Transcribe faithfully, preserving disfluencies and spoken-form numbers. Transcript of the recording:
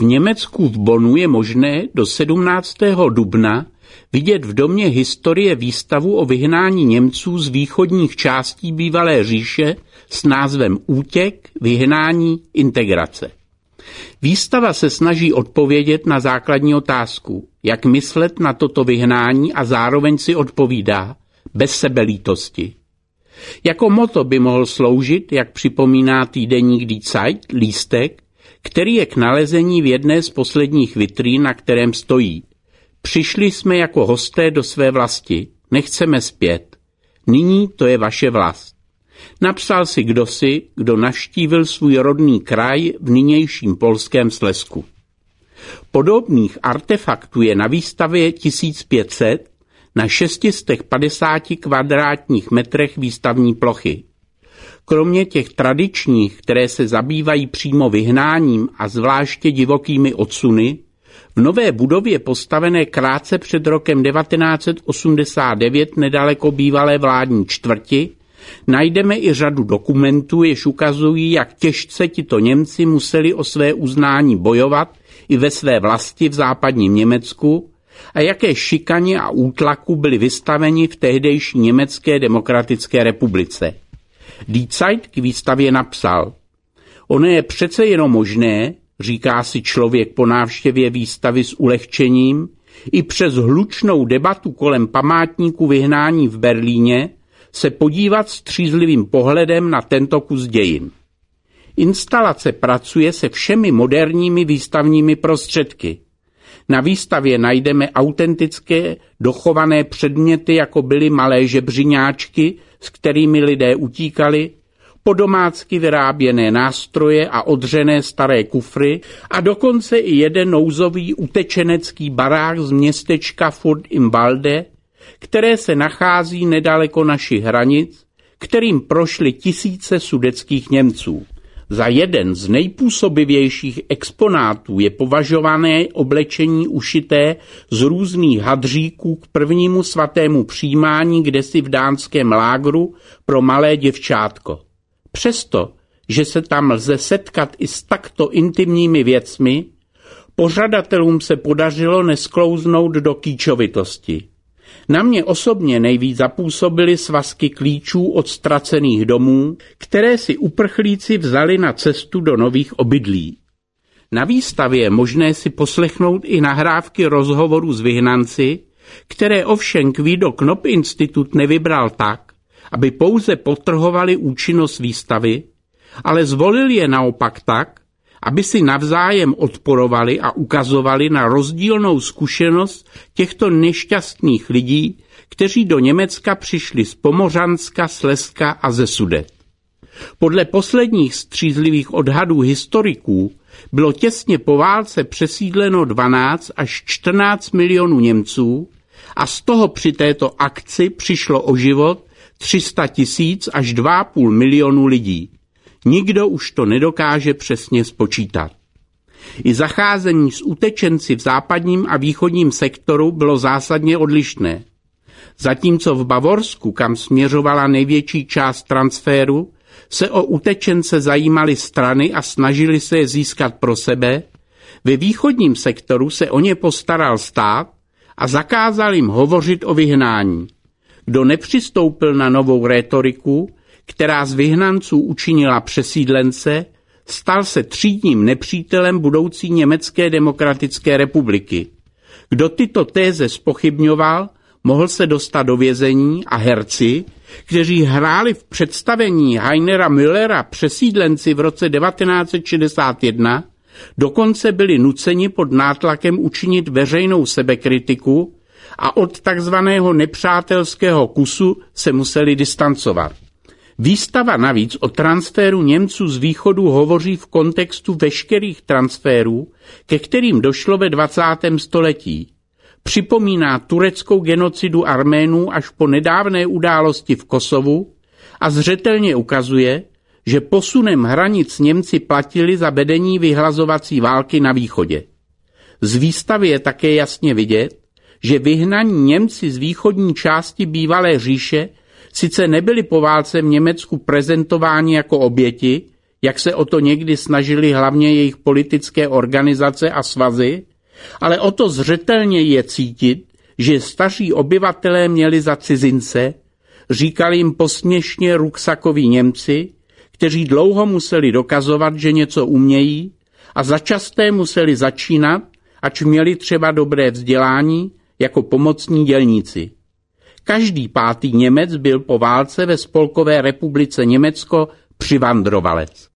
Německu v Bonnu je možné do sedmnáctého dubna vidět v Domě historie výstavu o vyhnání Němců z východních částí bývalé říše s názvem Útěk, vyhnání, integrace. Výstava se snaží odpovědět na základní otázku, jak myslet na toto vyhnání a zároveň si odpovídá bez sebelítosti. Jako motto by mohl sloužit, jak připomíná týdeník Die Zeit, lístek, který je k nalezení v jedné z posledních vitrín, na kterém stojí. Přišli jsme jako hosté do své vlasti, nechceme zpět. Nyní to je vaše vlast. Napsal si kdosi, kdo navštívil svůj rodný kraj v nynějším polském Slezsku. Podobných artefaktů je na výstavě tisíc pět set na šest set padesát kvadrátních metrech výstavní plochy. Kromě těch tradičních, které se zabývají přímo vyhnáním a zvláště divokými odsuny, v nové budově postavené krátce před rokem devatenáct set osmdesát devět nedaleko bývalé vládní čtvrti najdeme i řadu dokumentů, jež ukazují, jak těžce tito Němci museli o své uznání bojovat i ve své vlasti v západním Německu a jaké šikaně a útlaku byli vystaveni v tehdejší Německé demokratické republice. Die Zeit k výstavě napsal: ono je přece jenom možné, říká si člověk po návštěvě výstavy s ulehčením, i přes hlučnou debatu kolem památníku vyhnání v Berlíně se podívat střízlivým pohledem na tento kus dějin. Instalace pracuje se všemi moderními výstavními prostředky. Na výstavě najdeme autentické dochované předměty, jako byly malé žebřiňáčky, s kterými lidé utíkali, podomácky vyráběné nástroje a odřené staré kufry a dokonce i jeden nouzový utečenecký barák z městečka Furt im Walde, které se nachází nedaleko našich hranic, kterým prošly tisíce sudetských Němců. Za jeden z nejpůsobivějších exponátů je považované oblečení ušité z různých hadříků k prvnímu svatému přijímání kdesi v dánském lágru pro malé děvčátko. Přesto, že se tam lze setkat i s takto intimními věcmi, pořadatelům se podařilo nesklouznout do kýčovitosti. Na mě osobně nejvíc zapůsobily svazky klíčů od ztracených domů, které si uprchlíci vzali na cestu do nových obydlí. Na výstavě je možné si poslechnout i nahrávky rozhovorů s vyhnanci, které ovšem Guido Knopp Institut nevybral tak, aby pouze podtrhovali účinnost výstavy, ale zvolil je naopak tak, aby si navzájem odporovali a ukazovali na rozdílnou zkušenost těchto nešťastných lidí, kteří do Německa přišli z Pomořanska, Slezska a ze Sudet. Podle posledních střízlivých odhadů historiků bylo těsně po válce přesídleno dvanáct až čtrnáct milionů Němců a z toho při této akci přišlo o život tři sta tisíc až dva a půl milionu lidí. Nikdo už to nedokáže přesně spočítat. I zacházení s utečenci v západním a východním sektoru bylo zásadně odlišné. Zatímco v Bavorsku, kam směřovala největší část transferu, se o utečence zajímaly strany a snažili se je získat pro sebe, ve východním sektoru se o ně postaral stát a zakázal jim hovořit o vyhnání. Kdo nepřistoupil na novou rétoriku, která z vyhnanců učinila přesídlence, stal se třídním nepřítelem budoucí Německé demokratické republiky. Kdo tyto téze zpochybňoval, mohl se dostat do vězení a herci, kteří hráli v představení Heinera Müllera Přesídlenci v roce devatenáct set šedesát jedna, dokonce byli nuceni pod nátlakem učinit veřejnou sebekritiku a od takzvaného nepřátelského kusu se museli distancovat. Výstava navíc o transferu Němců z východu hovoří v kontextu veškerých transferů, ke kterým došlo ve dvacátém století. Připomíná tureckou genocidu Arménů až po nedávné události v Kosovu a zřetelně ukazuje, že posunem hranic Němci platili za vedení vyhlazovací války na východě. Z výstavy je také jasně vidět, že vyhnaní Němci z východní části bývalé říše sice nebyli po válce v Německu prezentováni jako oběti, jak se o to někdy snažili hlavně jejich politické organizace a svazy, ale o to zřetelněji je cítit, že staří obyvatelé měli za cizince, říkali jim posměšně ruksakoví Němci, kteří dlouho museli dokazovat, že něco umějí a začasté museli začínat, ač měli třeba dobré vzdělání, jako pomocní dělníci. Každý pátý Němec byl po válce ve Spolkové republice Německo přivandrovalec.